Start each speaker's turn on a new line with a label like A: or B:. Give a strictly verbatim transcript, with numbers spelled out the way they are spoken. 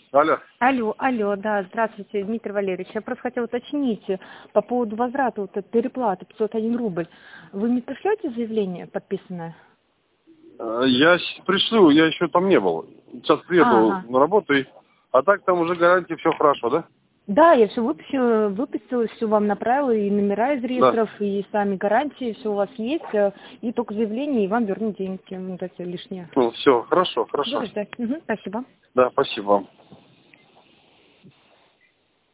A: Алло.
B: Алло, алло, да, здравствуйте, Дмитрий Валерьевич. Я просто хотела уточнить по поводу возврата вот этой переплаты пятьсот один рубль. Вы мне пришлете заявление подписанное?
A: Э, Я щ- пришлю, я еще там не был. Сейчас приеду
B: Ага.
A: на работу, и... а так там уже гарантия, все хорошо, да?
B: Да, я все выписала, выписала, все вам направила, и номера из
A: Да.
B: реестров, и сами гарантии, все у вас есть, э, и только заявление, и вам вернут деньги, вот эти лишние.
A: Ну, все, хорошо, хорошо.
B: Буду ждать. Мгм, спасибо.
A: Да, спасибо вам.